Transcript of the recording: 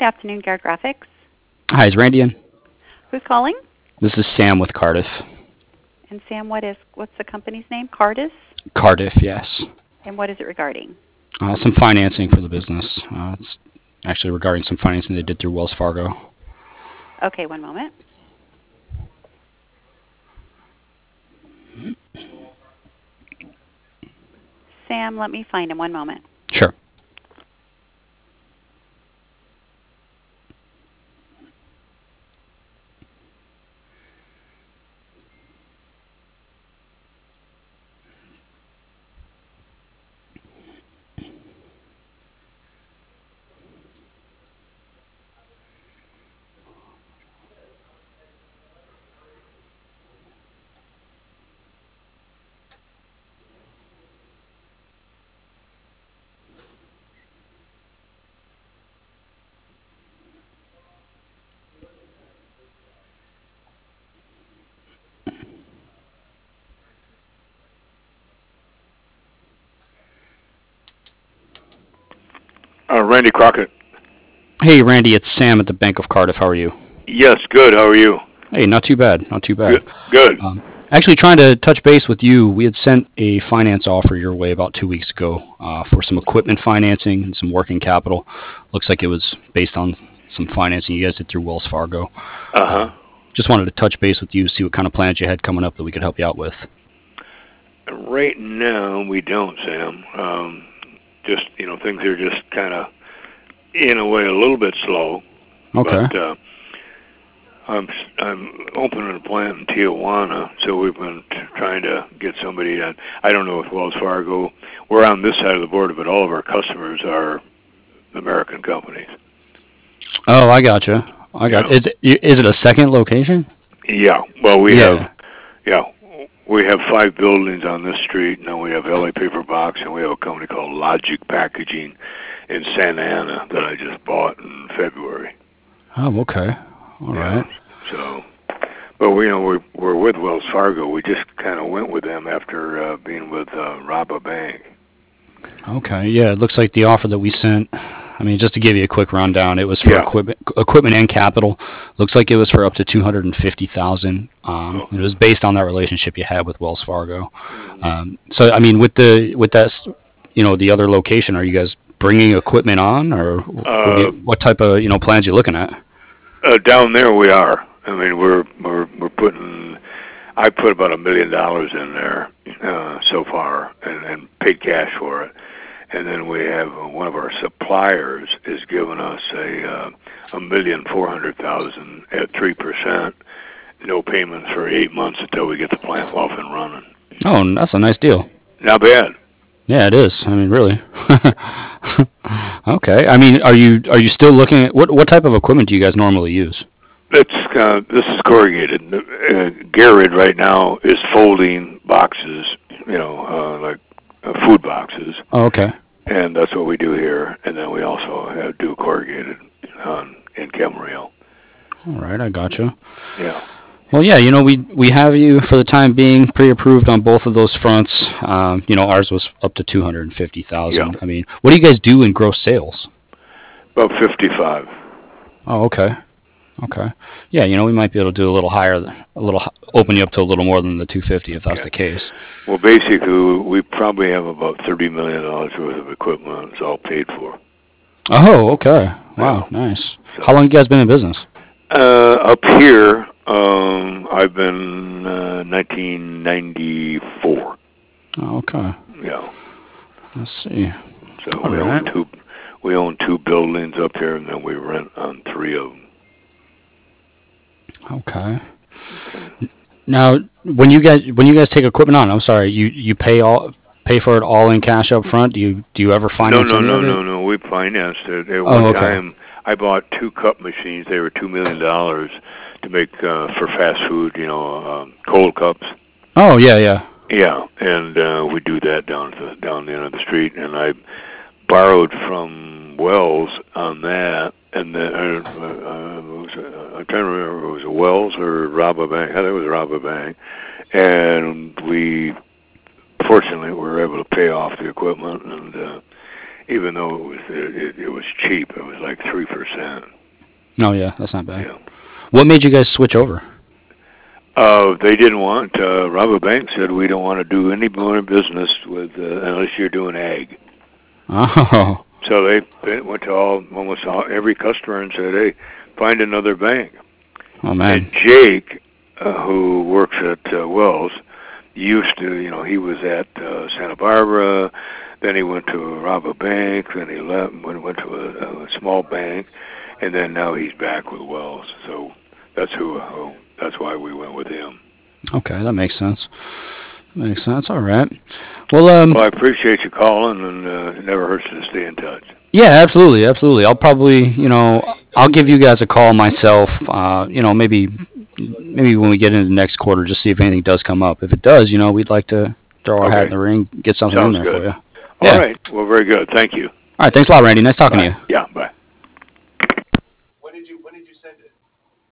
Good afternoon, Gear Graphics. Hi, is Randy in? Who's calling? This is Sam with Cardiff. And Sam, what's the company's name? Cardis? Cardiff, yes. And what is it regarding? Some financing for the business. It's actually regarding some financing they did through Wells Fargo. Okay, one moment. Sam, let me find him. One moment. Sure. Randy Crockett. Hey, Randy, it's Sam at the Bank of Cardiff. How are you? Yes, good. How are you? Hey, not too bad. Not too bad. Good. Actually, trying to touch base with you. We had sent a finance offer your way about 2 weeks ago for some equipment financing and some working capital. Looks like it was based on some financing you guys did through Wells Fargo. Just wanted to touch base with you, see what kind of plans you had coming up that we could help you out with. Right now, we don't, Sam. Just, things are just kind of, in a way, a little bit slow. Okay. But I'm opening a plant in Tijuana, so we've been trying to get somebody in. I don't know if Wells Fargo, we're on this side of the border, but all of our customers are American companies. Oh, I gotcha. Is it a second location? Yeah. Well, we have 5 buildings on this street. Now we have LA Paper Box, and we have a company called Logic Packaging in Santa Ana that I just bought in February. Oh, okay. All right. So, but we're with Wells Fargo. We just kind of went with them after being with Rabobank. Okay. Yeah, it looks like the offer that we sent. I mean, just to give you a quick rundown, it was for equipment and capital. Looks like it was for up to $250,000. It was based on that relationship you had with Wells Fargo. So, I mean, with that, the other location, are you guys bringing equipment on, or what type of plans you looking at? Down there we are. I mean, we're putting. I put about $1 million in there so far, and paid cash for it. And then we have one of our suppliers is giving us $1,400,000 at 3%. No payments for 8 months until we get the plant off and running. Oh, that's a nice deal. Not bad. Yeah, it is. I mean, really. Okay. I mean, are you still looking at what type of equipment do you guys normally use? This is corrugated. Garrett right now is folding boxes, like food boxes. Oh, okay. And that's what we do here. And then we also do corrugated in Camarillo. All right, I gotcha. Yeah. Well, yeah, we have you for the time being pre-approved on both of those fronts. Ours was up to $250,000. Yeah. I mean, what do you guys do in gross sales? About 55. Oh, okay. Okay. Yeah, we might be able to do a little higher, open you up to a little more than the 250 if that's the case. Well, basically, we probably have about $30 million worth of equipment. It's all paid for. Oh, okay. Wow, nice. So, how long have you guys been in business? Up here, I've been 1994. Oh, okay. Yeah. Let's see. So we own 2 buildings up here, and then we rent on 3 of them. Okay. Now, when you guys take equipment on, I'm sorry, you pay for it all in cash up front? Do you ever finance any of it? No. We financed it. At one time, I bought 2 cup machines. They were $2 million to make for fast food, cold cups. Oh, yeah. Yeah, and we do that down the end of the street. And I borrowed from Wells on that, and then I'm trying to remember if it was a Wells or Rabobank. I think it was Rabobank, and we fortunately were able to pay off the equipment, even though it was cheap. It was like 3%. Oh yeah, that's not bad. Yeah. What made you guys switch over? They didn't want. Rabobank said we don't want to do any more business with unless you're doing ag. Oh. So they went to almost every customer and said, "Hey, find another bank." Oh man. And Jake, who works at Wells, used to, he was at Santa Barbara. Then he went to Rabobank. Then he left, went to a small bank, and then now he's back with Wells. So that's that's why we went with him. Okay, that makes sense. Makes sense. All right. Well, Well, I appreciate you calling, and it never hurts to stay in touch. yeah, absolutely, absolutely. I'll probably, I'll give you guys a call myself. Maybe when we get into next quarter, just see if anything does come up. If it does, we'd like to throw our hat in the ring, get something Sounds in there good. for you. All right. Well, very good. Thank you. All right. Thanks a lot, Randy. Nice talking to you. Yeah. Bye. When did you send it?